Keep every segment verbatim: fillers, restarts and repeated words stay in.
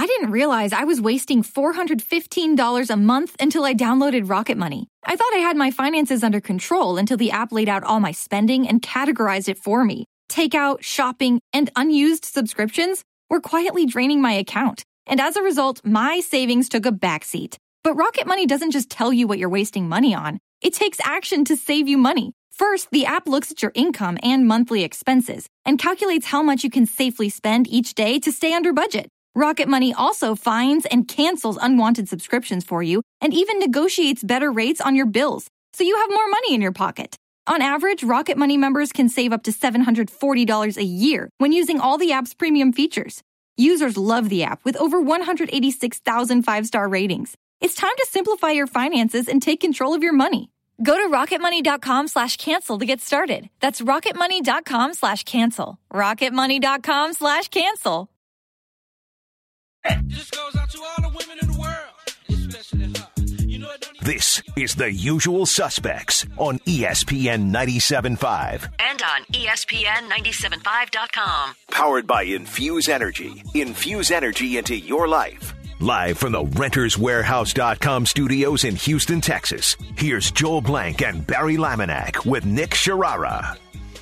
I didn't realize I was wasting four hundred fifteen dollars a month until I downloaded Rocket Money. I thought I had my finances under control until the app laid out all my spending and categorized it for me. Takeout, shopping, and unused subscriptions were quietly draining my account. And as a result, my savings took a backseat. But Rocket Money doesn't just tell you what you're wasting money on. It takes action to save you money. First, the app looks at your income and monthly expenses and calculates how much you can safely spend each day to stay under budget. Rocket Money also finds and cancels unwanted subscriptions for you and even negotiates better rates on your bills, so you have more money in your pocket. On average, Rocket Money members can save up to seven hundred forty dollars a year when using all the app's premium features. Users love the app with over one hundred eighty-six thousand five-star ratings. It's time to simplify your finances and take control of your money. Go to rocketmoney.com slash cancel to get started. That's rocketmoney.com slash cancel. rocketmoney.com slash cancel. This goes out to all the women in the world, especially her. You know, it don't even- This is The Usual Suspects on E S P N ninety-seven point five. And on E S P N ninety-seven point five dot com. Powered by Infuse Energy. Infuse energy into your life. Live from the Renters Warehouse dot com studios in Houston, Texas, here's Joel Blank and Barry Laminack with Nick Sharara.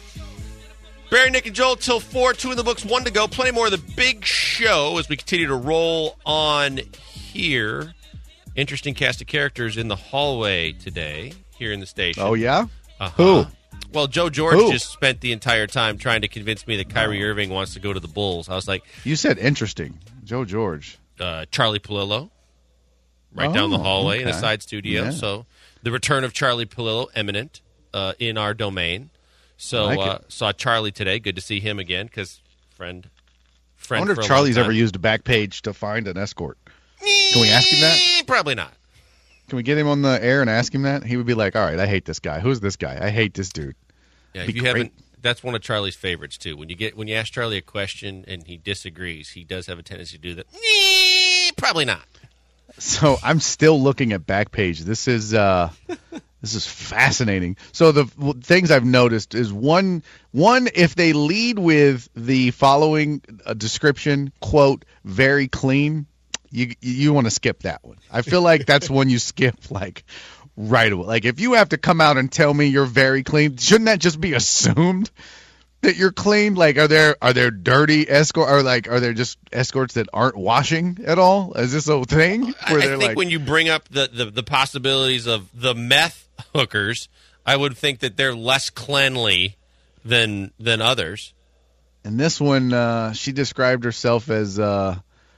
Barry, Nick, and Joel till four, two in the books, one to go. Plenty more of the big show as we continue to roll on here. Interesting cast of characters in the hallway today here in the station. Oh, yeah? Uh-huh. Who? Well, Joe George Who? just spent the entire time trying to convince me that Kyrie Irving wants to go to the Bulls. I was like, You said interesting. Joe George. uh, Charlie Palillo, right Oh, down the hallway in a okay. side studio. Yeah. So the return of Charlie Palillo imminent uh, in our domain. So Like uh, it. saw Charlie today. Good to see him again because friend, I friend. wonder for if a Charlie's long ever time. used a back page to find an escort. Can we ask him that? Eh, Probably not. Can we get him on the air and ask him that? He would be like, all right, I hate this guy. Who's this guy? I hate this dude. Yeah, Be if you great. haven't, that's one of Charlie's favorites too. When you get when you ask Charlie a question and he disagrees, he does have a tendency to do that. Eh, Probably not. So I'm still looking at Backpage. This is uh, this is fascinating. So the w- things I've noticed is one one if they lead with the following uh, description, quote, very clean, you you want to skip that one. I feel like that's one you skip like right away. Like if you have to come out and tell me you're very clean, shouldn't that just be assumed? That you're clean? Like, are there are there dirty escort? Or like, are there just escorts that aren't washing at all? Is this a thing? I, Where I they're think like, when you bring up the, the, the possibilities of the meth hookers, I would think that they're less cleanly than than others. and this one, uh, she described herself as uh,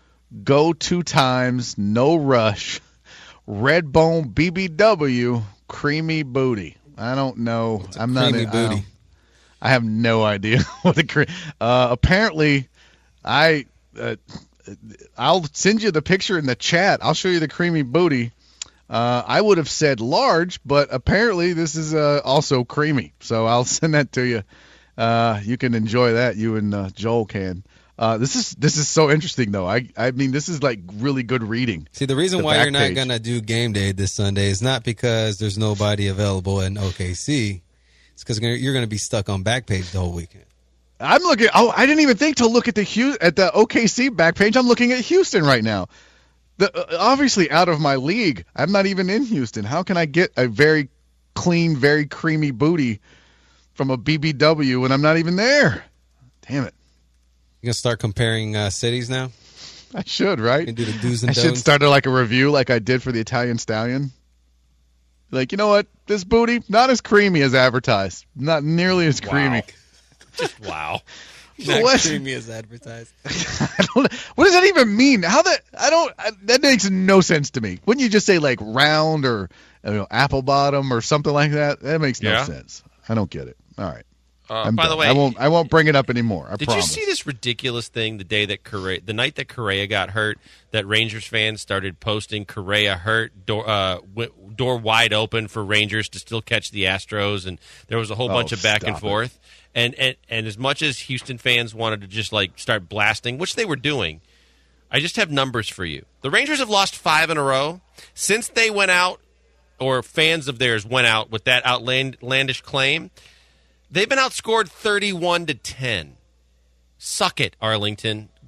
go two times, no rush, red bone B B W, creamy booty. I don't know. It's a I'm not. creamy I don't- booty. I have no idea what the cre- uh, apparently I uh, I'll send you the picture in the chat. I'll show you the creamy booty. Uh, I would have said large, but apparently this is uh, also creamy. So I'll send that to you. Uh, you can enjoy that. You and uh, Joel can. Uh, this is this is so interesting though. I I mean this is like really good reading. See, the reason The why back you're not page. going to do game day this Sunday is not because there's nobody available in O K C. It's because you're going to be stuck on Backpage the whole weekend. I'm looking. Oh, I didn't even think to look at the Hu- at the O K C back page. I'm looking at Houston right now. The uh, obviously out of my league. I'm not even in Houston. How can I get a very clean, very creamy booty from a B B W when I'm not even there? Damn it! You're going to start comparing uh, cities now? I should, right? You can do the do's and I should don'ts. start like a review, like I did for the Italian Stallion. Like, you know what? This booty not as creamy as advertised. Not nearly as creamy. Just wow. Not What? creamy as advertised. I don't, what does that even mean? How that I don't I, that makes no sense to me. Wouldn't you just say like round or you know, apple bottom or something like that? That makes no Yeah. sense. I don't get it. All right. Uh, I'm by the done. way, I won't I won't bring it up anymore. I did promise. you see this ridiculous thing the day that Correa, the night that Correa got hurt, that Rangers fans started posting Correa hurt, door, uh, w- door wide open for Rangers to still catch the Astros, and there was a whole Oh, bunch of back and stop it. forth. And, and and as much as Houston fans wanted to just like start blasting, which they were doing, I just have numbers for you. The Rangers have lost five in a row since they went out, or fans of theirs went out with that outlandish claim. They've been outscored thirty-one to ten. Suck it, Arlington.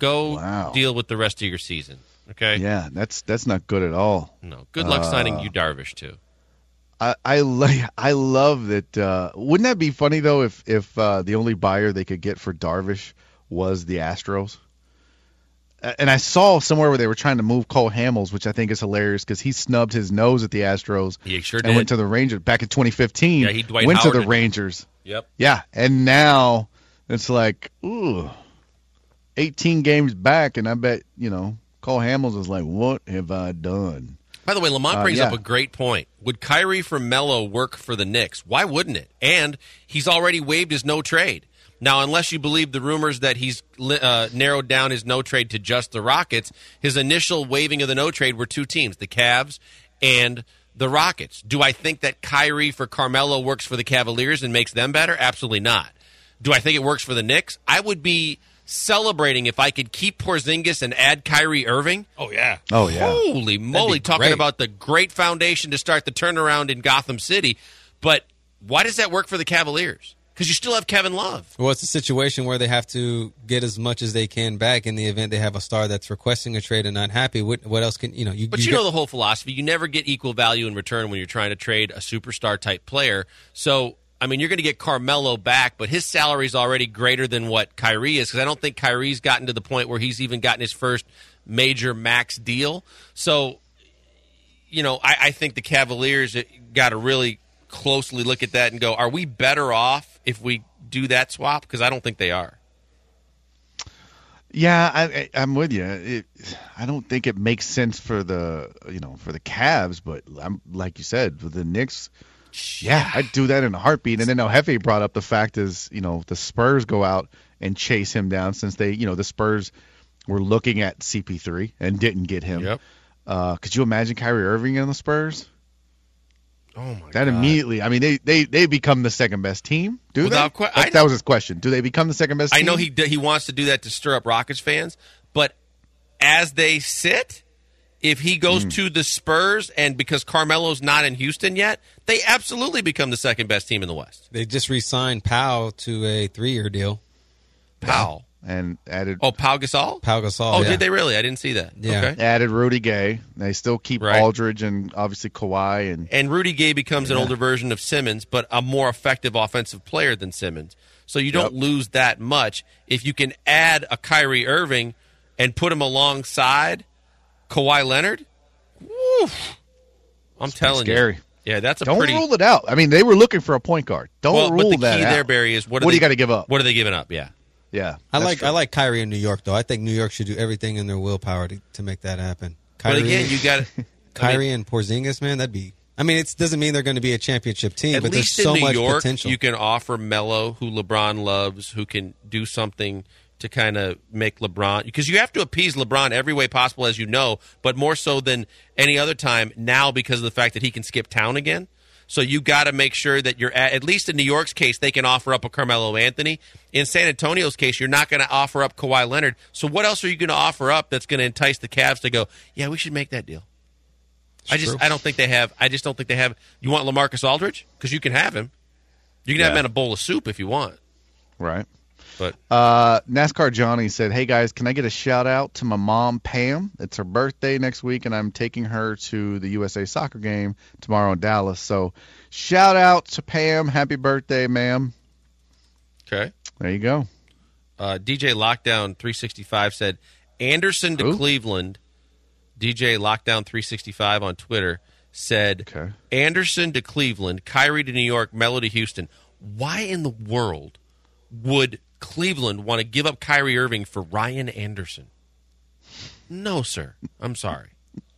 go Wow. deal with the rest of your season. Okay? Yeah, that's that's not good at all. No. Good luck Uh, signing you Darvish, too. I I, lo- I love that. Uh, wouldn't that be funny though if if uh, the only buyer they could get for Darvish was the Astros? A- And I saw somewhere where they were trying to move Cole Hamels, which I think is hilarious because he snubbed his nose at the Astros He sure and did. went to the Rangers back in twenty fifteen. Yeah, he Dwight went Howard to the did. Rangers. Yep. Yeah, and now it's like, ooh, eighteen games back, and I bet you know Cole Hamels is like, what have I done? By the way, Lamont Uh, brings yeah. up a great point. Would Kyrie for Melo work for the Knicks? Why wouldn't it? And he's already waived his no trade. Now, unless you believe the rumors that he's uh, narrowed down his no trade to just the Rockets, his initial waiving of the no trade were two teams, the Cavs and the Rockets. Do I think that Kyrie for Carmelo works for the Cavaliers and makes them better? Absolutely not. Do I think it works for the Knicks? I would be celebrating if I could keep Porzingis and add Kyrie Irving. Oh, yeah. Oh, yeah. Holy moly, talking great. about the great foundation to start the turnaround in Gotham City. But why does that work for the Cavaliers? Because you still have Kevin Love. Well, it's a situation where they have to get as much as they can back in the event they have a star that's requesting a trade and not happy. What, what else can you know? You, But you you get- know the whole philosophy. You never get equal value in return when you're trying to trade a superstar type player. So, I mean, you're going to get Carmelo back, but his salary is already greater than what Kyrie is because I don't think Kyrie's gotten to the point where he's even gotten his first major max deal. So, you know, I, I think the Cavaliers got to really closely look at that and go, are we better off if we do that swap? Because I don't think they are. Yeah, I, I, I'm with you. It, I don't think it makes sense for the you know for the Cavs, but I'm like you said, with the Knicks. Yeah, I'd do that in a heartbeat. And then El Jefe brought up the fact is, you know, the Spurs go out and chase him down since they, you know, the Spurs were looking at C P three and didn't get him. Yep. Uh, could you imagine Kyrie Irving in the Spurs? Oh, my That God. immediately, I mean, they, they, they become the second best team, do Without they? que- that, I- that was his question. Do they become the second best I team? know he d- he wants to do that to stir up Rockets fans, but as they sit, if he goes to the Spurs and because Carmelo's not in Houston yet, they absolutely become the second best team in the West. They just re-signed Powell to a three-year deal. Powell. And added Oh, Pau Gasol? Pau Gasol. Oh, yeah. did they really? I didn't see that. Yeah. Okay. added Rudy Gay. They still keep Right. Aldridge and obviously Kawhi and And Rudy Gay becomes an older version of Simmons, but a more effective offensive player than Simmons. So you don't Yep. lose that much. If you can add a Kyrie Irving and put him alongside Kawhi Leonard, woo, I'm telling scary. you. Yeah, that's a Don't pretty rule it out. I mean, they were looking for a point guard. Don't well, rule but the that key out. there, Barry, is what, are What do they, you gotta give up? What are they giving up? Yeah. Yeah, I that's like true. I like Kyrie in New York though. I think New York should do everything in their willpower to, to make that happen. But Kyrie, again, you got Kyrie and Porzingis, man, that'd be. I mean, it doesn't mean they're going to be a championship team, At but least there's so in New much York, potential. you can offer Melo, who LeBron loves, who can do something to kind of make LeBron, because you have to appease LeBron every way possible, as you know, but more so than any other time now because of the fact that he can skip town again. So you got to make sure that you're at, at least in New York's case, they can offer up a Carmelo Anthony. In San Antonio's case, you're not going to offer up Kawhi Leonard. So what else are you going to offer up that's going to entice the Cavs to go, yeah, we should make that deal? I just, true. I don't think they have. I just don't think they have. You want LaMarcus Aldridge? Because you can have him. You can have him Yeah. in a bowl of soup if you want. right. But Uh, NASCAR Johnny said, "Hey guys, can I get a shout out to my mom Pam? It's her birthday next week, and I'm taking her to the U S A soccer game tomorrow in Dallas. So, shout out to Pam. Happy birthday, ma'am. okay. There you go. Uh, D J Lockdown three sixty-five said Anderson to Who? Cleveland. D J Lockdown three sixty-five on Twitter said Okay. Anderson to Cleveland, Kyrie to New York, Melo to Houston. Why in the world would Cleveland want to give up Kyrie Irving for Ryan Anderson? No, sir. I'm sorry.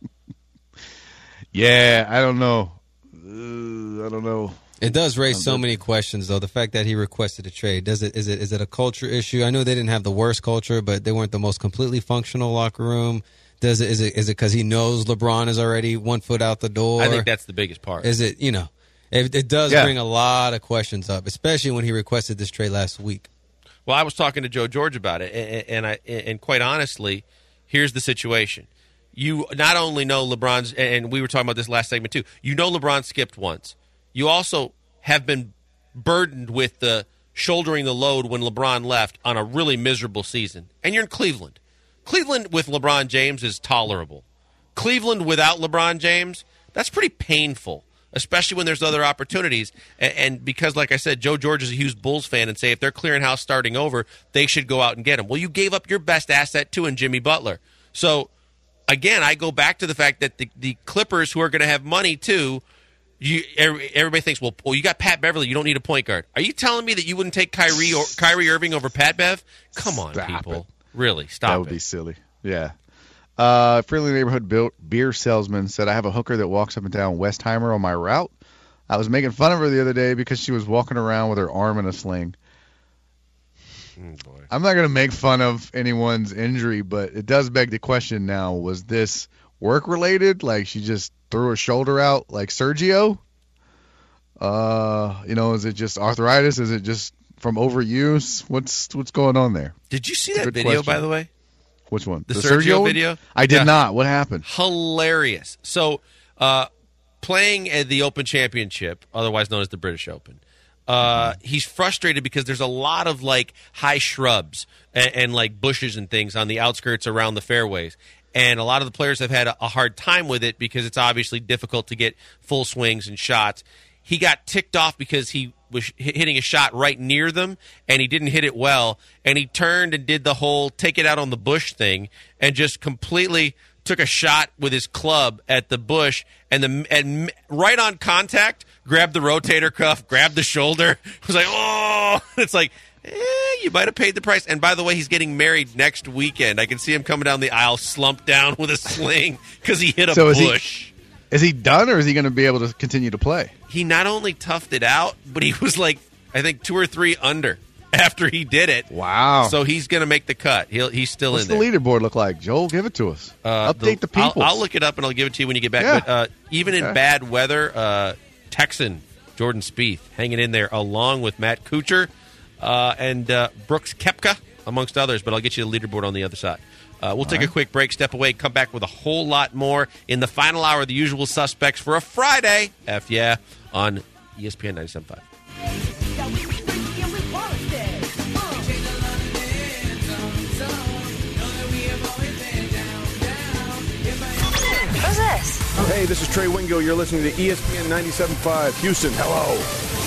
Yeah, I don't know. Uh, I don't know. It does raise so many questions, though. The fact that he requested a trade, does it is it is it a culture issue? I know they didn't have the worst culture, but they weren't the most completely functional locker room. Does it is it is it because he knows LeBron is already one foot out the door? I think that's the biggest part. Is it you know? It, it does Yeah. bring a lot of questions up, especially when he requested this trade last week. Well, I was talking to Joe George about it, and, and I and quite honestly, here's the situation. You not only know LeBron's, and we were talking about this last segment too. You know LeBron skipped once. You also have been burdened with the shouldering the load when LeBron left on a really miserable season, and you're in Cleveland. Cleveland with LeBron James is tolerable. Cleveland without LeBron James, that's pretty painful, especially when there's other opportunities. And, and because, like I said, Joe George is a huge Bulls fan and say if they're clearing house starting over, they should go out and get him. Well, you gave up your best asset, too, in Jimmy Butler. So, again, I go back to the fact that the, the Clippers, who are going to have money, too, you, everybody thinks, well, well, you got Pat Beverly. You don't need a point guard. Are you telling me that you wouldn't take Kyrie or Kyrie Irving over Pat Bev? Come on, Stop people. it. Really, stop it. That would it. be silly. Yeah. Uh, friendly neighborhood built beer salesman said, I have a hooker that walks up and down Westheimer on my route. I was making fun of her the other day because she was walking around with her arm in a sling. Mm, boy. I'm not going to make fun of anyone's injury, but it does beg the question now, was this work-related? Like she just threw her shoulder out like Sergio? Uh, you know, is it just arthritis? Is it just from overuse? What's what's going on there? Did you see It's a that good video, question. by the way? Which one? The, Sergio, one? video? I did Yeah. not. What happened? Hilarious. So, uh, playing at the Open Championship, otherwise known as the British Open, uh, mm-hmm. he's frustrated because there's a lot of like high shrubs and, and like bushes and things on the outskirts around the fairways. And a lot of the players have had a, a hard time with it because it's obviously difficult to get full swings and shots. He got ticked off because he was hitting a shot right near them, and he didn't hit it well. And he turned and did the whole take it out on the bush thing and just completely took a shot with his club at the bush and the and right on contact, grabbed the rotator cuff, grabbed the shoulder. It was like, oh! It's like, eh, you might have paid the price. And by the way, he's getting married next weekend. I can see him coming down the aisle slumped down with a sling because he hit a So is he- bush. Is he done, or is he going to be able to continue to play? He not only toughed it out, but he was like, I think two or three under after he did it. Wow. So he's going to make the cut. He'll he's still What's in the there. leaderboard look like? Joel, give it to us. Uh, Update the, people. I'll, I'll look it up and I'll give it to you when you get back. Yeah. But uh, even in Okay. bad weather, uh, Texan Jordan Spieth hanging in there along with Matt Kuchar uh, and uh, Brooks Koepka, amongst others. But I'll get you the leaderboard on the other side. Uh, we'll take right. a quick break, step away, come back with a whole lot more in the final hour of The Usual Suspects for a Friday. F yeah, on E S P N ninety-seven point five. Who's this? Hey, this is Trey Wingo. You're listening to E S P N ninety-seven point five. Houston, hello.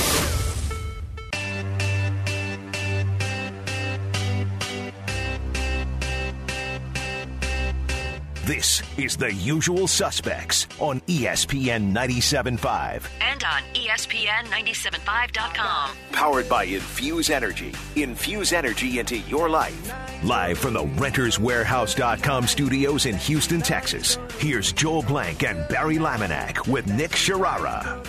This is The Usual Suspects on E S P N ninety-seven point five. And on E S P N ninety-seven point five dot com. Powered by Infuse Energy. Infuse energy into your life. Live from the Renters Warehouse dot com studios in Houston, Texas. Here's Joel Blank and Barry Laminack with Nick Sharara.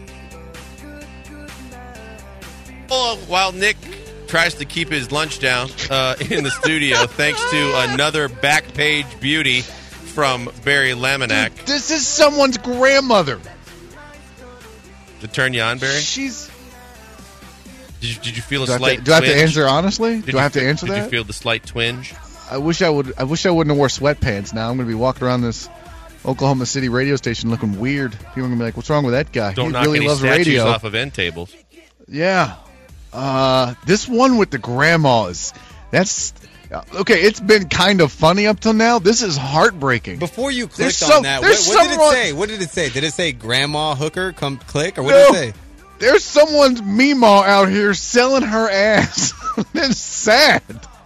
Well, while Nick tries to keep his lunch down uh, in the studio, thanks to another back page beauty from Barry Laminack. Dude, this is someone's grandmother. To turn you on, Barry? She's. Did you, did you feel a Do I, have slight to, do I have to twinge? answer honestly? Did do you I have to fe- answer did that? you feel the slight twinge? I wish I would. I wish I wouldn't have wore sweatpants. Now I'm going to be walking around this Oklahoma City radio station looking weird. People are going to be like, "What's wrong with that guy? Don't he knock really any loves statues radio." off of end tables. Yeah. Uh, this one with the grandma is that's okay. It's been kind of funny up till now. This is heartbreaking. Before you There's clicked on some- that, what, there's what did it someone- say? What did it say? Did it say grandma hooker come click or what No. did it say? There's someone's Meemaw out here selling her ass. It's sad.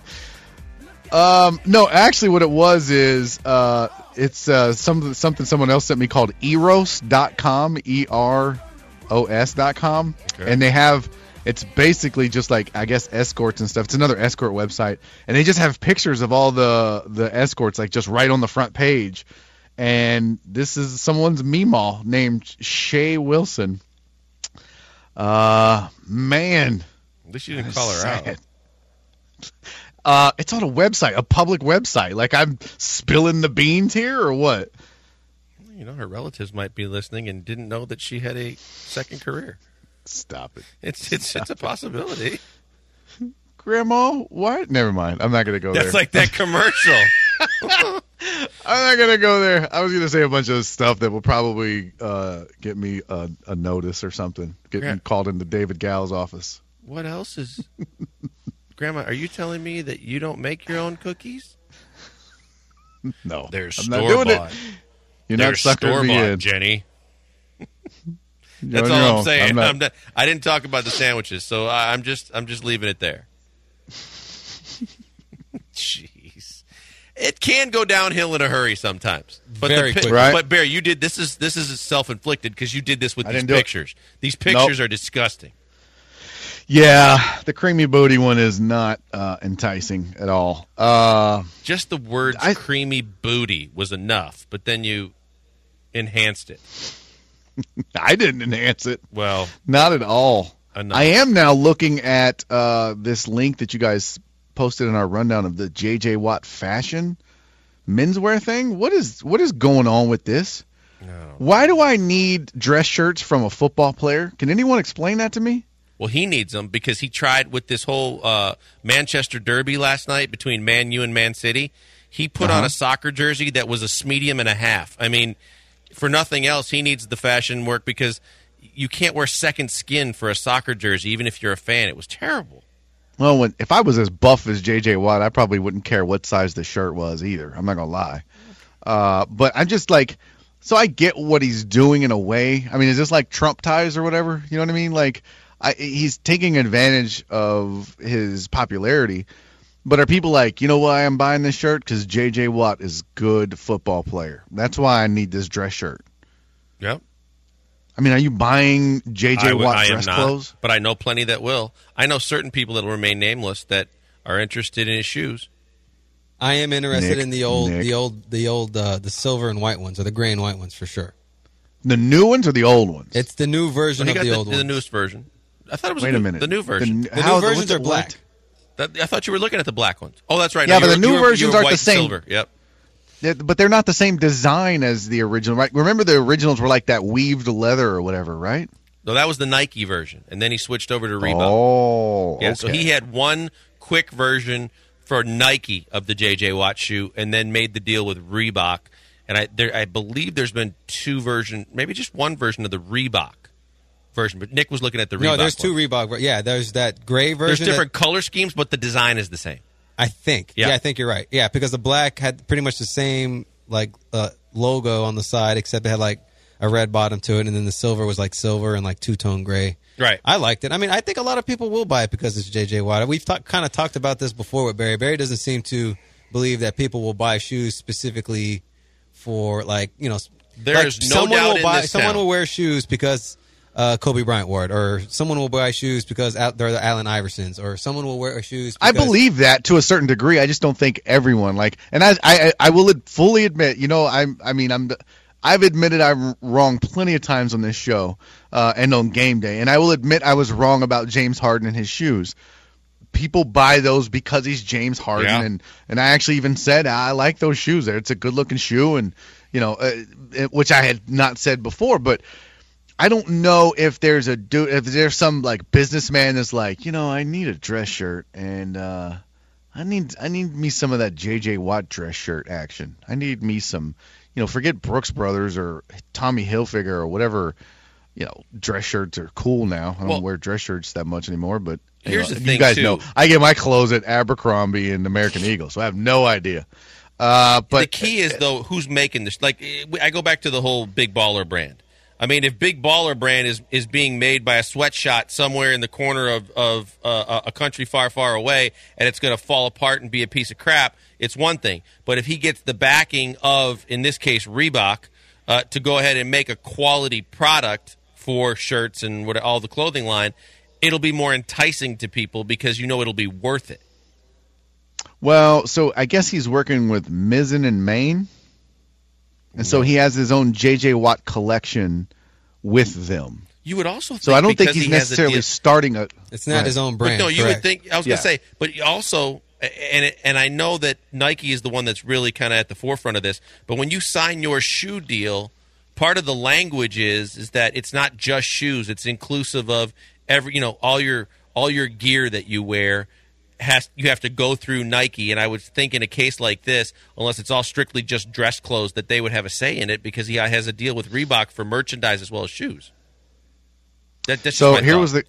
Um, no, actually, what it was is uh, it's uh, something something someone else sent me called eros dot com, E R O S dot com, Okay. and they have it's basically just like I guess escorts and stuff. It's another escort website, and they just have pictures of all the the escorts like just right on the front page. And this is someone's Meemaw named Shay Wilson. Uh, man. At least you didn't call her out. Sad. Uh, it's on a website, a public website. Like I'm spilling the beans here, or what? You know, her relatives might be listening and didn't know that she had a second career. Stop it, It's it's it's a possibility. Grandma. What? Never mind. I'm not gonna go That's there. like that commercial. I'm not gonna go there. I was gonna say a bunch of stuff that will probably uh, get me a, a notice or something. Get Yeah. me called into David Gal's office. What else is... Grandma, are you telling me that you don't make your own cookies? No, They're I'm not doing store-bought. it. You're They're not suckering me store-bought, in. Jenny. You're That's on your all I'm own. saying. I'm not- I'm not, I didn't talk about the sandwiches, so I, I'm just I'm just leaving it there. Jeez, it can go downhill in a hurry sometimes. But Very the, pi- quickly. Right. But Bear, you did this is this is self-inflicted because you did this with I these didn't do it. pictures. These pictures are disgusting. Yeah, the creamy booty one is not uh, enticing at all. Uh, Just the words I- "creamy booty" was enough, but then you enhanced it. I didn't enhance it. Well, Not at all. Enough. I am now looking at uh, this link that you guys posted in our rundown of the J J Watt fashion menswear thing. What is what is going on with this? no. Why do I need dress shirts from a football player? Can anyone explain that to me? Well, he needs them because he tried with this whole uh, Manchester Derby last night between Man U and Man City. He put Uh-huh. on a soccer jersey that was a medium and a half. I mean, for nothing else, he needs the fashion work because you can't wear second skin for a soccer jersey, even if you're a fan. It was terrible. Well, when, if I was as buff as J J Watt, I probably wouldn't care what size the shirt was either. I'm not gonna lie. Uh, but I'm just like, so I get what he's doing in a way. I mean, is this like Trump ties or whatever? You know what I mean? Like, I, he's taking advantage of his popularity. But are people like, you know why I'm buying this shirt? Because J J Watt is a good football player. That's why I need this dress shirt. Yep. I mean, are you buying J J I, w- Watt I am dress not, clothes? but I know plenty that will. I know certain people that will remain nameless that are interested in his shoes. I am interested Nick, in the old, Nick. the old, the old, uh, the silver and white ones, or the gray and white ones for sure. The new ones or the old ones? It's the new version He of got the the, old the ones. newest version. I thought it was Wait the, a new- minute. the new version. The, The how- new versions what's are it- black. That, I thought you were looking at the black ones. Oh, that's right. Yeah, No, but you the were- new you were- you versions were aren't the white same. Silver. Yep. Yeah, but they're not the same design as the original, right? Remember the originals were like that weaved leather or whatever, right? No, that was the Nike version, and then he switched over to Reebok. Oh, yeah, okay. so he had one quick version for Nike of the J J Watt shoe, and then made the deal with Reebok. And I, there, I believe there's been two version, maybe just one version of the Reebok version. But Nick was looking at the Reebok. No, there's two one. Reebok. ver- Yeah, there's that gray version. There's that- different color schemes, but the design is the same. I think. Yeah. Yeah. I think you're right. Yeah, because the black had pretty much the same like uh, logo on the side, except it had like a red bottom to it, and then the silver was like silver and like two tone gray. Right. I liked it. I mean, I think a lot of people will buy it because it's J J Watt. We've talk, kind of talked about this before with Barry. Barry doesn't seem to believe that people will buy shoes specifically for like you know. There like is no someone doubt will in buy, this someone town. will wear shoes because uh, Kobe Bryant wore it, or someone will buy shoes because out they're the Allen Iversons, or someone will wear shoes. I Because, believe that to a certain degree. I just don't think everyone like, and I, I, I will ad- fully admit, you know, I'm, I mean, I'm, I've admitted I'm wrong plenty of times on this show, uh, and on game day, and I will admit I was wrong about James Harden and his shoes. People buy those because he's James Harden, Yeah. and, and I actually even said I like those shoes. It's a good looking shoe, and you know, uh, it, which I had not said before, but I don't know if there's a dude, if there's some like businessman that's like, you know, I need a dress shirt, and uh, I need I need me some of that J J Watt dress shirt action. I need me some, you know, forget Brooks Brothers or Tommy Hilfiger or whatever. You know, dress shirts are cool now. I don't Well, wear dress shirts that much anymore, but you here's know, the you thing, guys too. know I get my clothes at Abercrombie and American Eagle, so I have no idea. Uh, but the key is though, who's making this? Like, I go back to the whole Big Baller brand. I mean, if Big Baller brand is, is being made by a sweatshop somewhere in the corner of of uh, a country far, far away, and it's going to fall apart and be a piece of crap, it's one thing. But if he gets the backing of, in this case, Reebok, uh, to go ahead and make a quality product for shirts and what all the clothing line, it'll be more enticing to people because you know it'll be worth it. Well, so I guess he's working with Mizzen and Maine, and so he has his own J J Watt collection with them. You would also think So I don't think because he's he has a necessarily deal- starting a. It's not Right. his own But brand. no, you correct. would think. I was Yeah. going to say, but also, and it, and I know that Nike is the one that's really kind of at the forefront of this. But when you sign your shoe deal, part of the language is is that it's not just shoes; it's inclusive of every, you know, all your all your gear that you wear has you have to go through Nike. And I would think in a case like this, unless it's all strictly just dress clothes, that they would have a say in it because he has a deal with Reebok for merchandise as well as shoes. That, that's So just my here thought. was the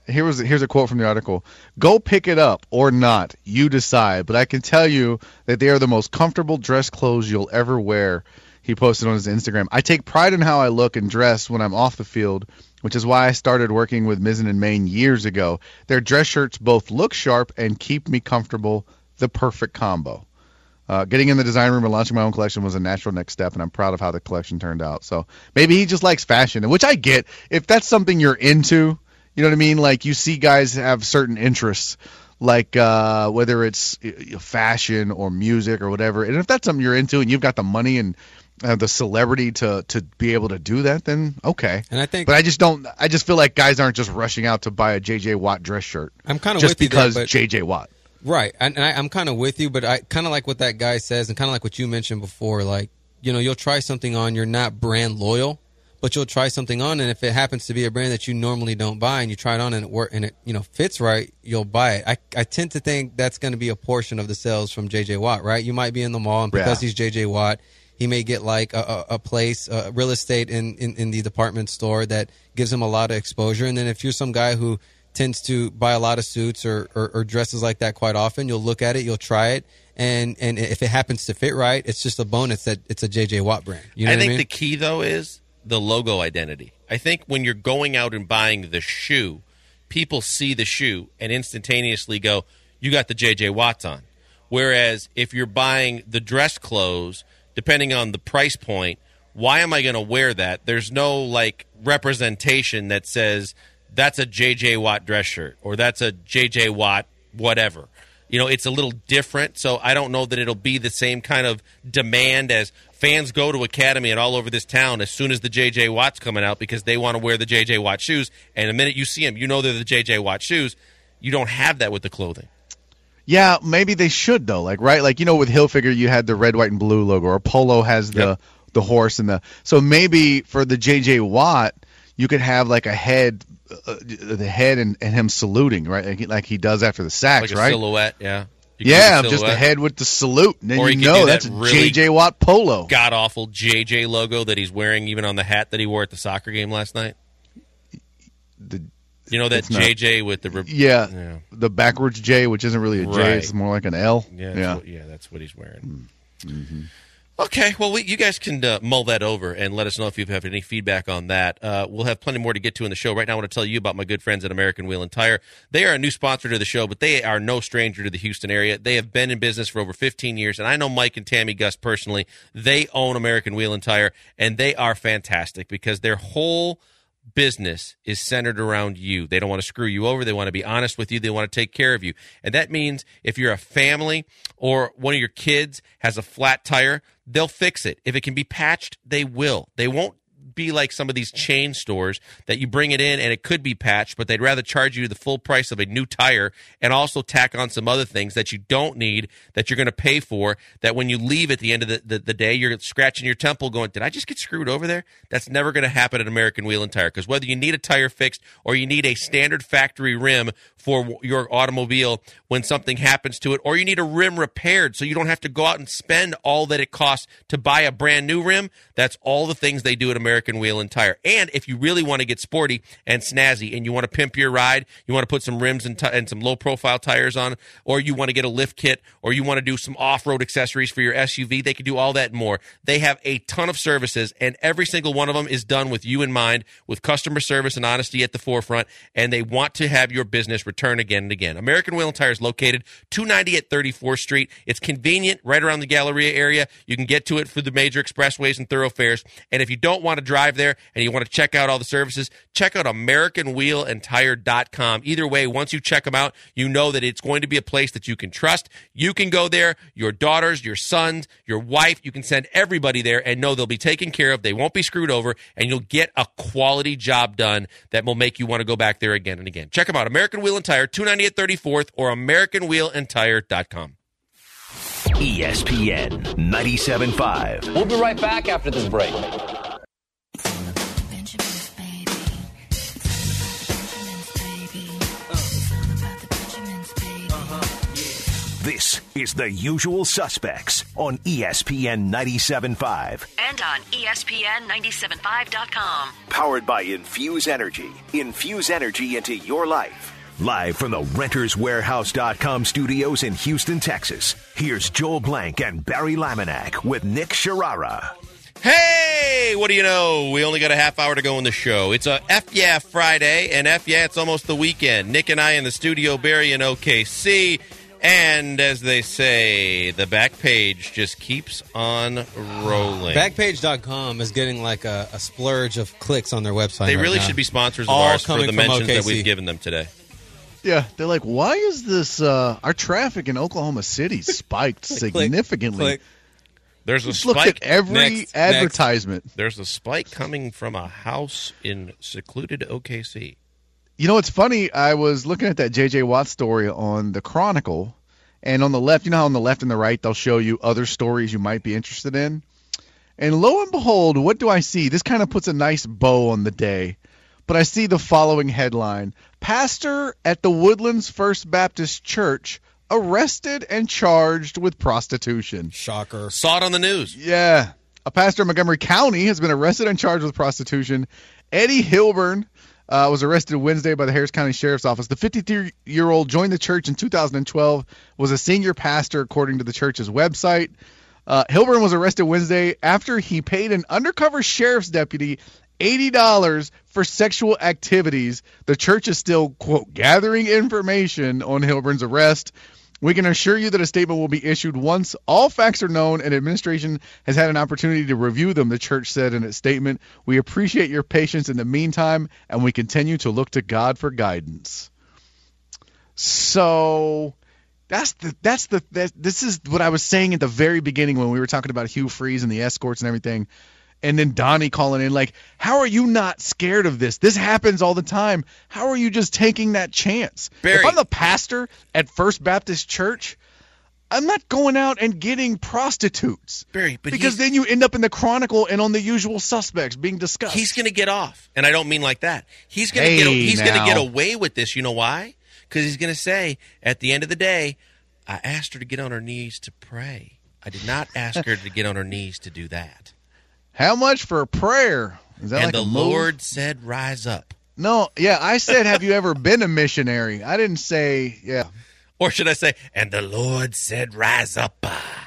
here was here's a quote from the article. Go pick it up or not, you decide. But I can tell you that they are the most comfortable dress clothes you'll ever wear. He posted on his Instagram. I take pride in how I look and dress when I'm off the field, which is why I started working with Mizzen and Main years ago. Their dress shirts both look sharp and keep me comfortable. The perfect combo. Uh, getting in the design room and launching my own collection was a natural next step, and I'm proud of how the collection turned out. So maybe he just likes fashion, which I get. If that's something you're into, you know what I mean? Like you see guys have certain interests, like uh, whether it's fashion or music or whatever. And if that's something you're into and you've got the money and uh, the celebrity to, to be able to do that, then okay. And I think, but I just don't. I just feel like guys aren't just rushing out to buy a J J Watt dress shirt. I'm kind of just with you because there, but... J J Watt. Right, and, and I, I'm kind of with you, but I kind of like what that guy says, and kind of like what you mentioned before. Like, you know, you'll try something on, you're not brand loyal, but you'll try something on, and if it happens to be a brand that you normally don't buy, and you try it on and it work and it you know fits right, you'll buy it. I I tend to think that's going to be a portion of the sales from J J Watt, right? You might be in the mall, and because yeah. he's J J Watt, he may get like a, a, a place, uh, real estate in, in in the department store that gives him a lot of exposure, and then if you're some guy who tends to buy a lot of suits or, or, or dresses like that quite often, you'll look at it, you'll try it, and, and if it happens to fit right, it's just a bonus that it's a J J Watt brand. You know I what think I mean? The key, though, is the logo identity. I think when you're going out and buying the shoe, people see the shoe and instantaneously go, you got the J J Watts on. Whereas if you're buying the dress clothes, depending on the price point, why am I going to wear that? There's no, like, representation that says – that's a J J Watt dress shirt, or that's a J J Watt whatever. You know, it's a little different, so I don't know that it'll be the same kind of demand as fans go to Academy and all over this town as soon as the J J Watt's coming out because they want to wear the J J Watt shoes, and the minute you see them, you know they're the J J Watt shoes. You don't have that with the clothing. Yeah, maybe they should, though, like, right? Like, you know, with Hilfiger, you had the red, white, and blue logo, or Polo has the, yep. the horse and the – so maybe for the J J Watt, you could have, like, a head – Uh, the head and, and him saluting, right? Like he, like he does after the sacks, like a right? Silhouette, yeah. Yeah, just the head with the salute. And then or you you know that that's really J J Watt Polo. God-awful J J logo that he's wearing even on the hat that he wore at the soccer game last night. The, you know that J J not, with the... Re- yeah, yeah, the backwards J, which isn't really a J. Right. It's more like an L. Yeah, that's yeah. What, yeah, that's what he's wearing. Mm-hmm. Okay, well, we, you guys can uh, mull that over and let us know if you have any feedback on that. Uh, we'll have plenty more to get to in the show. Right now, I want to tell you about my good friends at American Wheel and Tire. They are a new sponsor to the show, but they are no stranger to the Houston area. They have been in business for over fifteen years, and I know Mike and Tammy Gus personally. They own American Wheel and Tire, and they are fantastic because their whole business is centered around you. They don't want to screw you over. They want to be honest with you. They want to take care of you. And that means if you're a family or one of your kids has a flat tire, they'll fix it. If it can be patched, they will. They won't be like some of these chain stores that you bring it in and it could be patched, but they'd rather charge you the full price of a new tire and also tack on some other things that you don't need that you're going to pay for, that when you leave at the end of the, the, the day, you're scratching your temple going, did I just get screwed over there? That's never going to happen at American Wheel and Tire, because whether you need a tire fixed or you need a standard factory rim for your automobile when something happens to it, or you need a rim repaired so you don't have to go out and spend all that it costs to buy a brand new rim, that's all the things they do at American Wheel and Tire. And if you really want to get sporty and snazzy and you want to pimp your ride, you want to put some rims and, t- and some low-profile tires on, or you want to get a lift kit, or you want to do some off-road accessories for your S U V, they can do all that and more. They have a ton of services, and every single one of them is done with you in mind, with customer service and honesty at the forefront, and they want to have your business return again and again. American Wheel and Tire is located two ninety at thirty-fourth Street. It's convenient, right around the Galleria area. You can get to it through the major expressways and thoroughfares, and if you don't want to drive there and you want to check out all the services, check out American Wheel and Tire dot com. Either way, once you check them out, you know that it's going to be a place that you can trust. You can go there, your daughters, your sons, your wife, you can send everybody there and know they'll be taken care of, they won't be screwed over, and you'll get a quality job done that will make you want to go back there again and again. Check them out, American Wheel and Tire, two ninety at thirty-fourth, or American Wheel and Tire dot com. E S P N ninety-seven point five. We'll be right back after this break. This is The Usual Suspects on E S P N ninety-seven point five. And on E S P N ninety-seven point five dot com. Powered by Infuse Energy. Infuse energy into your life. Live from the Renters Warehouse dot com studios in Houston, Texas. Here's Joel Blank and Barry Laminack with Nick Sharara. Hey, what do you know? We only got a half hour to go in the show. It's a F Yeah Friday, and F Yeah, it's almost the weekend. Nick and I in the studio, Barry in O K C. And as they say, the back page just keeps on rolling. Backpage dot com is getting like a, a splurge of clicks on their website. They right really now. should be sponsors of All ours for coming the from mentions O K C. that we've given them today. Yeah, they're like, why is this, uh, our traffic in Oklahoma City spiked Click, significantly? click. There's a Just look spike. at every Next, advertisement. There's a spike coming from a house in secluded O K C. You know, it's funny. I was looking at that J J Watt story on the Chronicle, and on the left, you know how on the left and the right, they'll show you other stories you might be interested in. And lo and behold, what do I see? This kind of puts a nice bow on the day. But I see the following headline. Pastor at the Woodlands First Baptist Church arrested and charged with prostitution. Shocker. Saw it on the news. Yeah. A pastor in Montgomery County has been arrested and charged with prostitution. Eddie Hilburn uh, was arrested Wednesday by the Harris County Sheriff's Office. The fifty-three-year-old joined the church in two thousand twelve, was a senior pastor according to the church's website. Uh, Hilburn was arrested Wednesday after he paid an undercover sheriff's deputy eighty dollars for sexual activities. The church is still, quote, gathering information on Hilburn's arrest. We can assure you that a statement will be issued once all facts are known and administration has had an opportunity to review them, the church said in its statement. We appreciate your patience in the meantime, and we continue to look to God for guidance. So that's the that's the that, this is what I was saying at the very beginning when we were talking about Hugh Freeze and the escorts and everything. And then Donnie calling in like, how are you not scared of this? This happens all the time. How are you just taking that chance? Barry. If I'm the pastor at First Baptist Church, I'm not going out and getting prostitutes. Barry, but because then you end up in the Chronicle and on the Usual Suspects being discussed. He's going to get off, and I don't mean like that. He's going to Hey, get he's going to now. get away with this. You know why? Because he's going to say at the end of the day, I asked her to get on her knees to pray. I did not ask her to get on her knees to do that. How much for a prayer? Is that And like the a move? Lord said, rise up. No, yeah, I said, have you ever been a missionary? I didn't say, yeah. Or should I say, and the Lord said, rise up.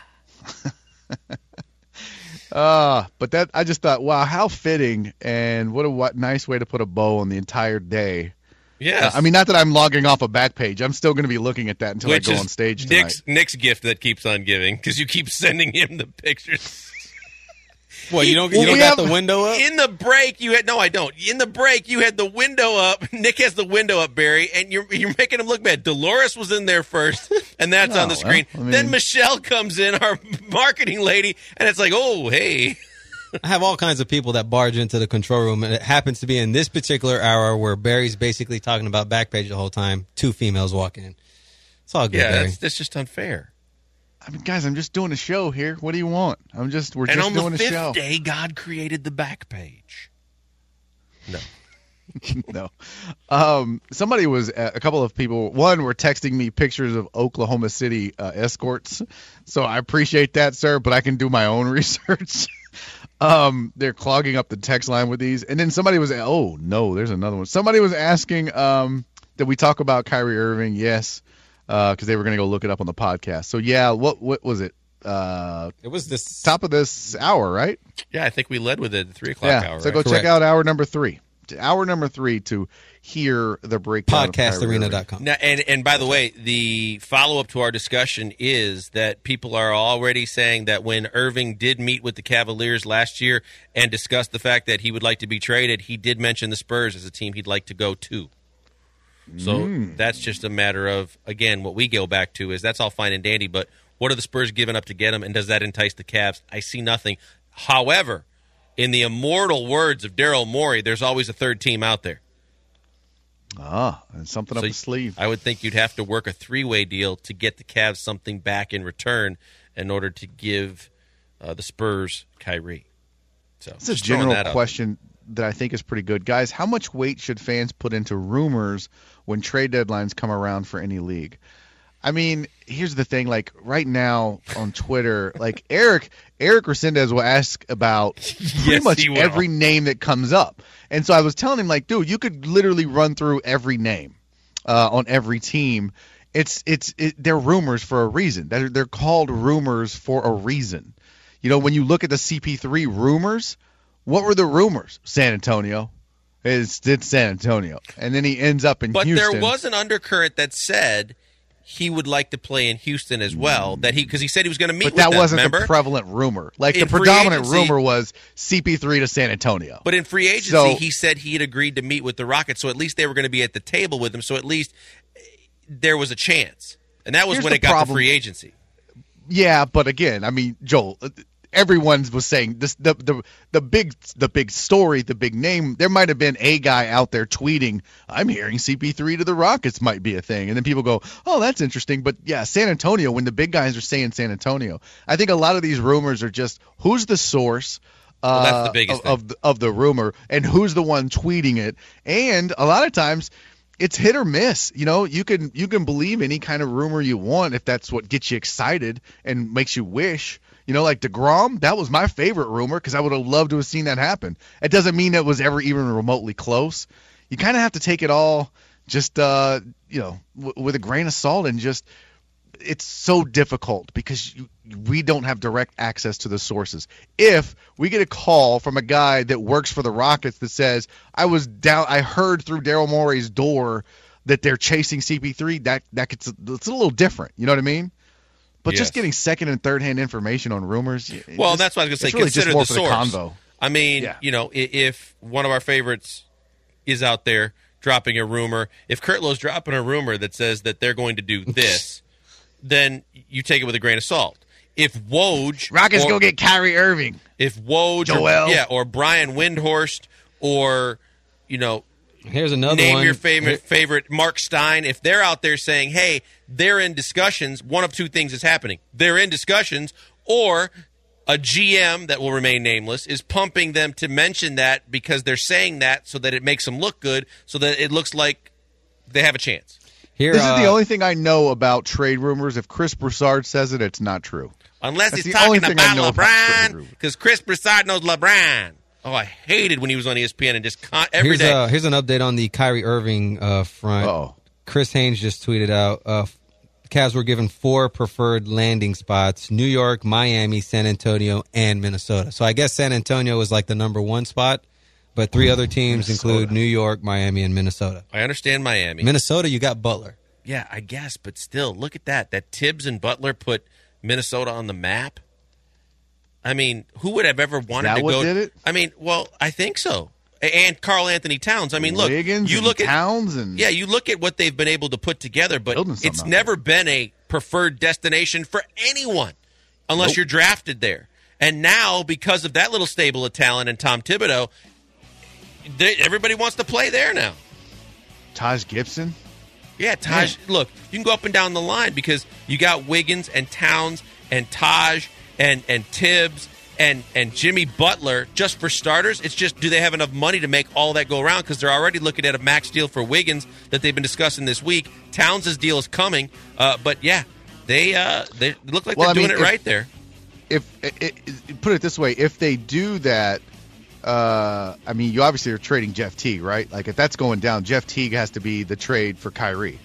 Uh, but that I just thought, wow, how fitting, and what a what nice way to put a bow on the entire day. Yes. Uh, I mean, not that I'm logging off a back page. I'm still going to be looking at that until Which I go is on stage tonight. Nick's, Nick's gift that keeps on giving because you keep sending him the pictures. What, you don't, Well, you don't we got have- the window up? In the break, you had no, I don't. In the break, you had the window up. Nick has the window up, Barry, and you're you're making him look bad. Dolores was in there first, and that's No, on the screen. well, I mean- Then Michelle comes in, our marketing lady, and it's like, oh, hey. I have all kinds of people that barge into the control room, and it happens to be in this particular hour where Barry's basically talking about Backpage the whole time. Two females walk in. It's all good, Yeah, Barry. that's, that's just unfair. I mean, guys, I'm just doing a show here. What do you want? I'm just we're And just on doing the a fifth show. day, God created the back page. No. No. Um, somebody was, uh, a couple of people, one were texting me pictures of Oklahoma City uh, escorts. So I appreciate that, sir, but I can do my own research. um, they're clogging up the text line with these. And then somebody was, oh, no, there's another one. Somebody was asking, um, did we talk about Kyrie Irving? Yes, because uh, they were going to go look it up on the podcast. So, yeah, what what was it? Uh, It was this top of this hour, right? Yeah, I think we led with it at the three o'clock Yeah, hour. so right? go check Correct. out hour number three. Hour number three to hear the breakdown of podcast Kyrie arena Irving. dot com. Now, and, and by the way, the follow-up to our discussion is that people are already saying that when Irving did meet with the Cavaliers last year and discuss the fact that he would like to be traded, he did mention the Spurs as a team he'd like to go to. So that's just a matter of, again, what we go back to is that's all fine and dandy, but what are the Spurs giving up to get him, and does that entice the Cavs? I see nothing. However, in the immortal words of Daryl Morey, there's always a third team out there. Ah, and something up So the sleeve. I would think you'd have to work a three-way deal to get the Cavs something back in return in order to give uh, the Spurs Kyrie. So It's a just throwing general that out question that I think is pretty good. Guys, how much weight should fans put into rumors when trade deadlines come around for any league? I mean, here's the thing. Like right now on Twitter, like Eric Eric Resendez will ask about pretty Yes, much he will. every name that comes up. And so I was telling him, like, dude, you could literally run through every name uh, on every team. It's it's it, they're rumors for a reason. They're they're called rumors for a reason. You know, when you look at the C P three rumors, what were the rumors? San Antonio. It's, it's San Antonio. And then he ends up in But Houston. there was an undercurrent that said he would like to play in Houston as well. That he because he said he was going to meet But with that them, wasn't remember? the prevalent rumor. Like In the free predominant agency- rumor was C P three to San Antonio. But in free agency, So- he said he had agreed to meet with the Rockets, so at least they were going to be at the table with him. So at least there was a chance, and that was Here's when the it got problem. to free agency. Yeah, but again, I mean, Joel, everyone was saying this the the the big the big story, the big name. There might have been a guy out there tweeting, "I'm hearing C P three to the Rockets might be a thing," and then people go, "Oh, that's interesting." But yeah, San Antonio. When the big guys are saying San Antonio, I think a lot of these rumors are just who's the source. Well, Uh, that's the biggest of, of the, of the rumor, and who's the one tweeting it, and a lot of times it's hit or miss. You know, you can you can believe any kind of rumor you want if that's what gets you excited and makes you wish. You know, like DeGrom, that was my favorite rumor because I would have loved to have seen that happen. It doesn't mean it was ever even remotely close. You kind of have to take it all just, uh, you know, w- with a grain of salt and just it's so difficult because you, we don't have direct access to the sources. If we get a call from a guy that works for the Rockets that says, I was down, I heard through Daryl Morey's door that they're chasing C P three, that, that gets, it's a little different. You know what I mean? But Yes. just getting second and third hand information on rumors. it Well, just- that's what I was going to say. it's really just Consider more the for source. the convo. I mean, Yeah. you know, i- if one of our favorites is out there dropping a rumor, if Kurt Lowe's dropping a rumor that says that they're going to do this, then you take it with a grain of salt. If Woj, Rockets or, go get Kyrie Irving. if Woj, or, Joel. yeah, or Brian Windhorst, or you know, Here's another name one. your favorite Here- favorite Mark Stein. If they're out there saying, "Hey, they're in discussions," one of two things is happening: they're in discussions, or a G M that will remain nameless is pumping them to mention that because they're saying that so that it makes them look good, so that it looks like they have a chance. Here, This is the uh, only thing I know about trade rumors. If Chris Broussard says it, it's not true. Unless That's he's the only talking thing I know about about trade LeBron, rumors. because Chris Broussard knows LeBron. Oh, I hated when he was on E S P N and just con- every here's, day. uh, here's an update on the Kyrie Irving uh, front. Uh-oh. Chris Haynes just tweeted out, uh, Cavs were given four preferred landing spots: New York, Miami, San Antonio, and Minnesota. So I guess San Antonio is like the number one spot, but three other teams Minnesota. include New York, Miami, and Minnesota. I understand Miami. Minnesota, you got Butler. Yeah, I guess, but still, look at that. That Tibbs and Butler put Minnesota on the map. I mean, who would have ever wanted that to what go? did it? I mean, well, I think so. A- And Carl Anthony Towns. I mean, look, Wiggins you and look at Towns and yeah, you look at what they've been able to put together, but Building something it's out never been a preferred destination for anyone unless Nope. you're drafted there. And now, because of that little stable of talent and Tom Thibodeau, they, everybody wants to play there now. Taj Gibson. Yeah, Taj. Look, you can go up and down the line because you got Wiggins and Towns and Taj and and Tibbs and and Jimmy Butler just for starters. It's just, do they have enough money to make all that go around? Because they're already looking at a max deal for Wiggins that they've been discussing this week. Towns' deal is coming, uh, but yeah, they uh, they look like Well, they're I mean, doing it if- right there. If it, it, put it this way, if they do that, uh, I mean, you obviously are trading Jeff Teague, right? Like if that's going down, Jeff Teague has to be the trade for Kyrie,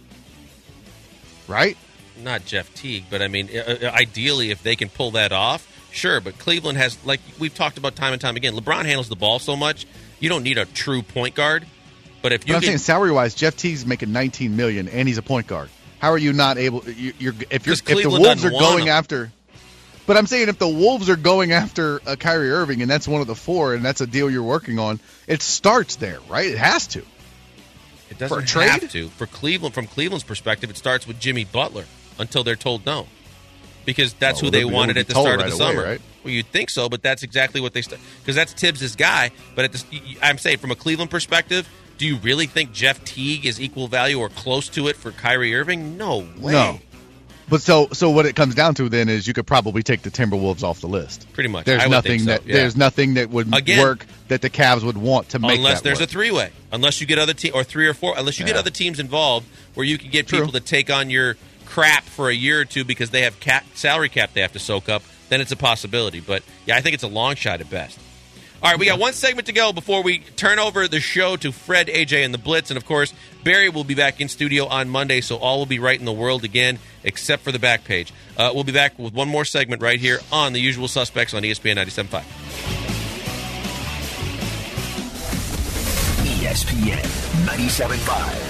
right? Not Jeff Teague, but I mean, uh, ideally, if they can pull that off, sure. But Cleveland has, like we've talked about time and time again, LeBron handles the ball so much, you don't need a true point guard. But if you But I'm get, saying salary wise, Jeff Teague's making nineteen million dollars and he's a point guard. How are you not able? You, you're if you're 'Cause if the Cleveland Wolves are doesn't want going him. after. But I'm saying if the Wolves are going after uh, Kyrie Irving and that's one of the four and that's a deal you're working on, it starts there, right? It has to. It doesn't For a trade? have to. For Cleveland, from Cleveland's perspective, it starts with Jimmy Butler until they're told no, because that's Oh, who well, they they'll be- wanted they'll at be the told start right of the away, summer. right? Well, you'd think so, but that's exactly what they start, because that's Tibbs' guy. But at the, I'm saying from a Cleveland perspective, do you really think Jeff Teague is equal value or close to it for Kyrie Irving? No way. No. But so so what it comes down to then is you could probably take the Timberwolves off the list. Pretty much. There's I would nothing think so, that yeah. there's nothing that would Again, work that the Cavs would want to make Unless that there's work. a three-way, unless you get other team or three or four, unless you get Yeah. other teams involved where you can get True. people to take on your crap for a year or two because they have cap, salary cap they have to soak up, then it's a possibility. But, yeah, I think it's a long shot at best. All right, we got one segment to go before we turn over the show to Fred, A J, and the Blitz. And, of course, Barry will be back in studio on Monday, so all will be right in the world again, except for the back page. Uh, we'll be back with one more segment right here on The Usual Suspects on E S P N ninety-seven point five. E S P N ninety-seven point five.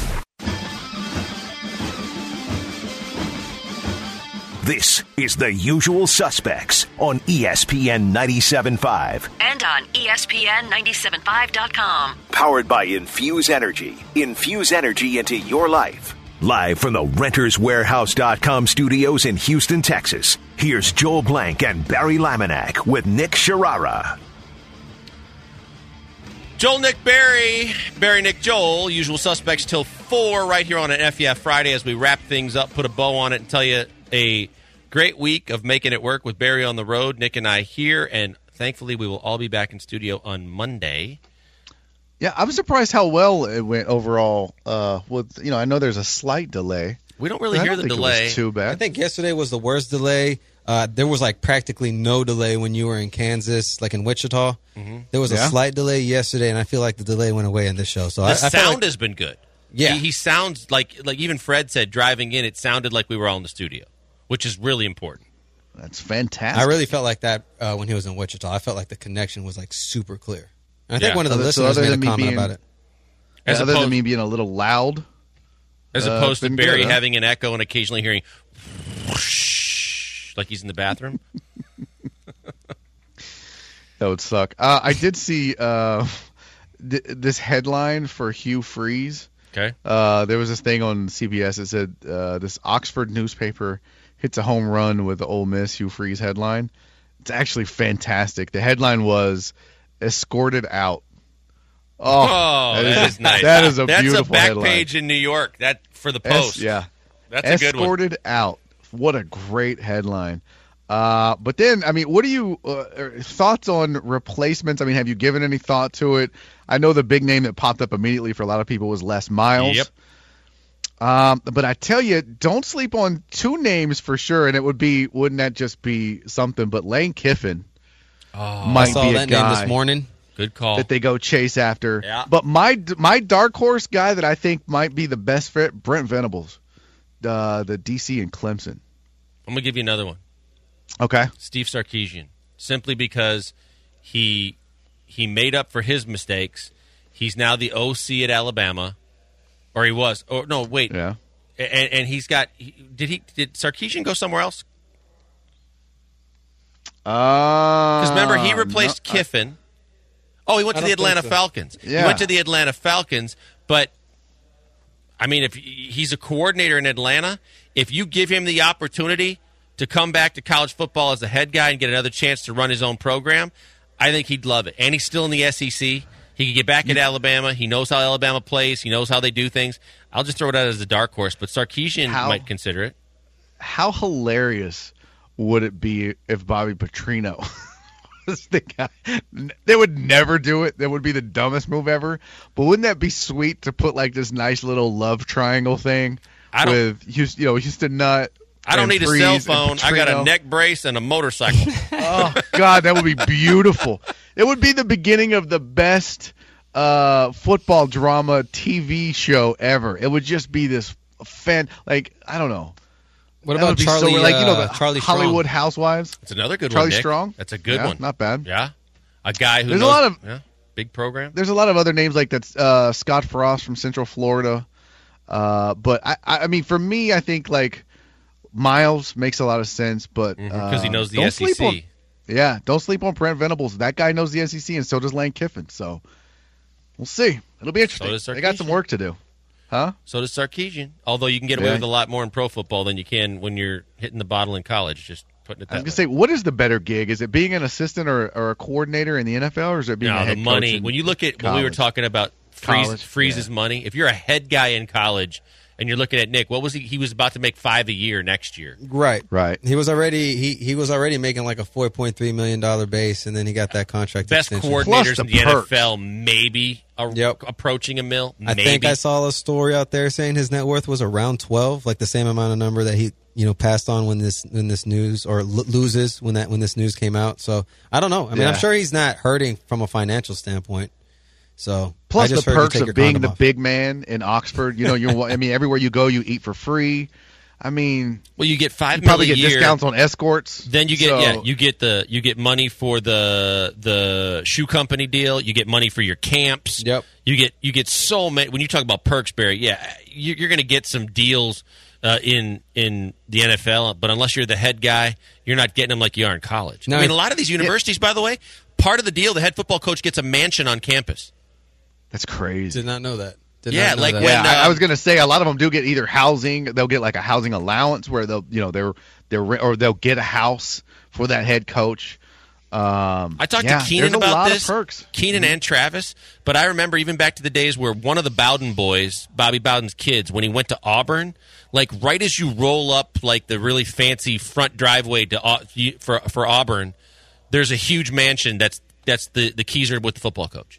This is The Usual Suspects on E S P N ninety-seven point five. And on E S P N ninety-seven point five dot com. Powered by Infuse Energy. Infuse energy into your life. Live from the Renters Warehouse dot com studios in Houston, Texas. Here's Joel Blank and Barry Laminack with Nick Sharara. Joel, Nick, Barry. Barry, Nick, Joel. Usual Suspects till four right here on an F E F Friday as we wrap things up, put a bow on it, and tell you a great week of making it work with Barry on the road, Nick and I here, and thankfully we will all be back in studio on Monday. Yeah, I'm surprised how well it went overall. Uh, with you know, I know there's a slight delay. We don't really I hear don't the think delay. It was too bad. I think yesterday was the worst delay. Uh, there was like practically no delay when you were in Kansas, like in Wichita. Mm-hmm. There was a Yeah. slight delay yesterday, and I feel like the delay went away in this show. So The I, I feel sound like, has been good. Yeah. He, he sounds like, like even Fred said, driving in, it sounded like we were all in the studio, which is really important. That's fantastic. I really felt like that uh, when he was in Wichita. I felt like the connection was like super clear. And I think Yeah. one of the Other- so listeners other made a than me comment being- about it. As other opposed, than me being a little loud. as uh, opposed to been Barry good, huh? having an echo and occasionally hearing whoosh, like he's in the bathroom. That would suck. Uh, I did see uh, th- this headline for Hugh Freeze. Okay. Uh, there was this thing on C B S that said uh, this Oxford newspaper hits a home run with the Ole Miss Hugh Freeze headline. It's actually fantastic. The headline was "Escorted Out." Oh, Oh, that is nice. That is a That's beautiful a back headline. page in New York. That for the Es- Post. yeah, That's a good one. Escorted Out. What a great headline. Uh, but then, I mean, what are you uh, thoughts on replacements? I mean, have you given any thought to it? I know the big name that popped up immediately for a lot of people was Les Miles. Yep. Um, but I tell you, don't sleep on two names for sure, and it would be, wouldn't that just be something? But Lane Kiffin I might saw be a that name guy this morning. Good call. that they go chase after. Yeah. But my my dark horse guy that I think might be the best fit, Brent Venables, uh, the D C and Clemson. I'm gonna give you another one. Okay. Steve Sarkisian, simply because he he made up for his mistakes. He's now the O C at Alabama, or he was. Or no, wait. Yeah. And, and he's got. He, did he? Did Sarkisian go somewhere else? Because Because remember, he replaced Uh, no, I- Kiffin. Oh, he went to I the don't think Atlanta so. Falcons. He Yeah. went to the Atlanta Falcons, but I mean, if he's a coordinator in Atlanta, if you give him the opportunity to come back to college football as the head guy and get another chance to run his own program, I think he'd love it. And he's still in the S E C. He could get back at Alabama. He knows how Alabama plays. He knows how they do things. I'll just throw it out as a dark horse, but Sarkisian How- might consider it. How hilarious would it be if Bobby Petrino was the guy? They would never do it. That would be the dumbest move ever. But wouldn't that be sweet to put like this nice little love triangle thing I don't- with Houston, you know, Houston Nutt? I don't and need a Freeze cell and phone. I got a Petrino? neck brace and a motorcycle. Oh God, that would be beautiful. It would be the beginning of the best uh, football drama T V show ever. It would just be this fan, like I don't know. What That would about be so Charlie? weird. like you know uh, the Charlie Strong? Hollywood Housewives? That's another good Charlie one, Nick. Strong? That's a good Yeah, one. not bad. Yeah. A guy who There's a knows. lot of- yeah, big program. There's a lot of other names like that. Uh, Scott Frost from Central Florida. Uh, but I, I I mean, for me, I think like Miles makes a lot of sense. But Because uh, he knows the don't S E C. sleep on- yeah, don't sleep on Brent Venables. That guy knows the S E C, and so does Lane Kiffin. So we'll see. It'll be interesting. does They got some Sarkisian. work to do, huh? So does Sarkisian. Although you can get away Yeah. with a lot more in pro football than you can when you're hitting the bottle in college. Just putting it I was that gonna way. say, what is the better gig? Is it being an assistant or, or a coordinator in the N F L, or is it being No, a the head coach money. in When you look at when we were college? talking about Freeze, College, Freeze's yeah. money, if you're a head guy in college and you're looking at Nick, what was he? He was about to make five a year next year. Right, Right. He was already he, he was already making like a four point three million dollar base, and then he got that contract. Best extension. coordinators Plus the in the perks. N F L maybe a, Yep. approaching a mil. I Maybe. think I saw a story out there saying his net worth was around twelve, like the same amount of number that he, you know, passed on when this when this news or l- loses when that when this news came out. So I don't know. I mean, Yeah. I'm sure he's not hurting from a financial standpoint. So Plus I just the heard you perks take of your being condom the off. big man in Oxford. You know, you're. I mean, everywhere you go, you eat for free. I mean, Well, you get five you probably mil a get year. discounts on escorts. Then you get So- yeah, you get the you get money for the the shoe company deal. You get money for your camps. Yep. You get you get so many. When you talk about perks, Barry, yeah, you, you're going to get some deals uh, in in the N F L. But unless you're the head guy, you're not getting them like you are in college. No, I mean, a lot of these universities, by the way, part of the deal, the head football coach gets a mansion on campus. That's crazy. Did not know that. Did Yeah, not know like that. when- Yeah, I, I um, was gonna say a lot of them do get either housing. They'll get like a housing allowance where they'll, you know, they're they're re- or they'll get a house for that head coach. Um, I talked yeah, to Keenan there's a about lot this. Of perks. Keenan and Travis, but I remember even back to the days where one of the Bowden boys, Bobby Bowden's kids, when he went to Auburn, like right as you roll up like the really fancy front driveway to Au- for for Auburn, there's a huge mansion that's that's the the keys are with the football coach.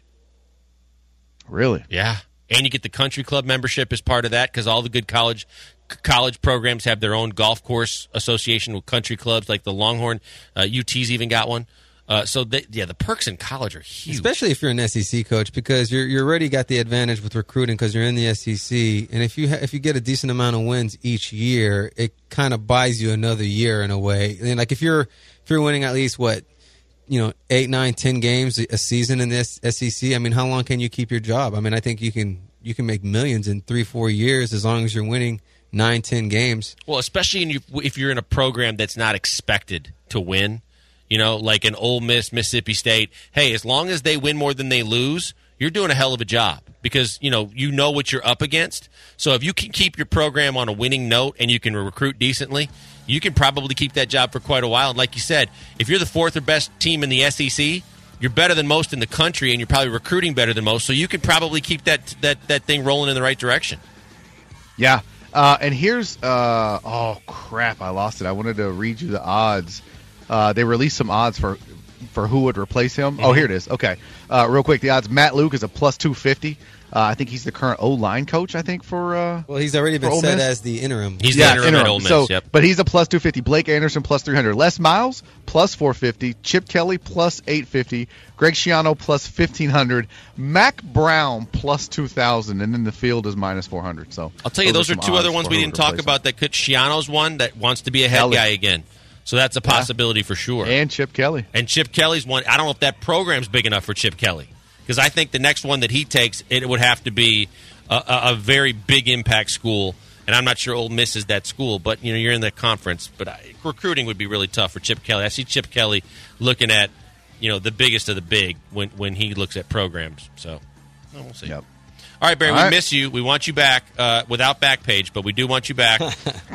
Really? Yeah, and you get the country club membership as part of that because all the good college college programs have their own golf course association with country clubs, like the Longhorn. Uh, U T's even got one. Uh, so they, yeah, the perks in college are huge. Especially if you're an S E C coach, because you're you're already got the advantage with recruiting because you're in the S E C, and if you ha- if you get a decent amount of wins each year, it kind of buys you another year in a way. And like if you're if you're winning at least what you know eight, nine, ten games a season in this S E C, I mean, how long can you keep your job? I mean, I think you can you can make millions in three, four years as long as you're winning nine, ten games. Well, especially in you, if you're in a program that's not expected to win. You know, like an Ole Miss, Mississippi State. Hey, as long as they win more than they lose, you're doing a hell of a job because, you know, you know what you're up against. So if you can keep your program on a winning note and you can recruit decently, you can probably keep that job for quite a while. And like you said, if you're the fourth or best team in the S E C, you're better than most in the country and you're probably recruiting better than most. So you can probably keep that that, that thing rolling in the right direction. Yeah. Uh, and here's, uh, oh, crap, I lost it. I wanted to read you the odds. Uh, they released some odds for for who would replace him. Mm-hmm. Oh, here it is. Okay. Uh, real quick, the odds. Matt Luke is a plus two fifty. Uh, I think he's the current O-line coach, I think, for uh, Well, he's already been Ole set Miss. as the interim. He's yeah, the interim, at Ole Miss, So, yep. But he's a plus two fifty. Blake Anderson, plus three hundred. Les Miles, plus four fifty. Chip Kelly, plus eight fifty. Greg Schiano, plus fifteen hundred. Mac Brown, plus two thousand. And then the field is minus four hundred. So I'll tell you, those, are some two other odds ones for we who didn't would talk replace about. That could Schiano's one that wants to be a head Kelly. guy again. So that's a possibility for sure. him. And Chip Kelly. And Chip Kelly's one. I don't know if that program's big enough for Chip Kelly because I think the next one that he takes, it would have to be a, a, a very big impact school. And I'm not sure Ole Miss is that school, but you know you're in the conference. But I, recruiting would be really tough for Chip Kelly. I see Chip Kelly looking at you know the biggest of the big when when he looks at programs. So well, we'll see. Yep. All right, Barry, All we right. miss you. We want you back uh, without Backpage, but we do want you back.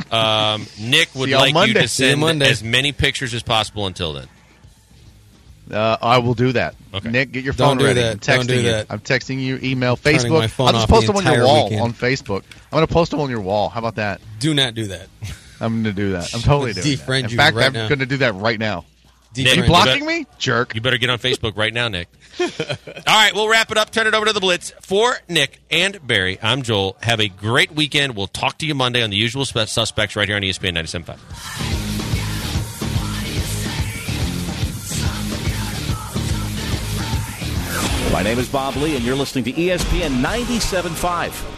um, Nick would See you on like you Monday. to See you send Monday. as many pictures as possible until then. Uh, I will do that. Okay. Nick, get your Don't phone do ready. that. I'm texting Don't do you. that. I'm texting you, email, Turning Facebook. my phone I'll just off post the them on your entire wall weekend. on Facebook. I'm going to post them on your wall. How about that? Do not do that. I'm going to do that. I'm totally doing that. Defriend In you fact, right I'm now. going to do that right now. Nick, Are you you blocking bet- me? Jerk. You better get on Facebook right now, Nick. All right, we'll wrap it up. Turn it over to the Blitz. For Nick and Barry, I'm Joel. Have a great weekend. We'll talk to you Monday on the usual spe- suspects right here on E S P N ninety-seven point five. My name is Bob Lee, and you're listening to E S P N ninety-seven point five.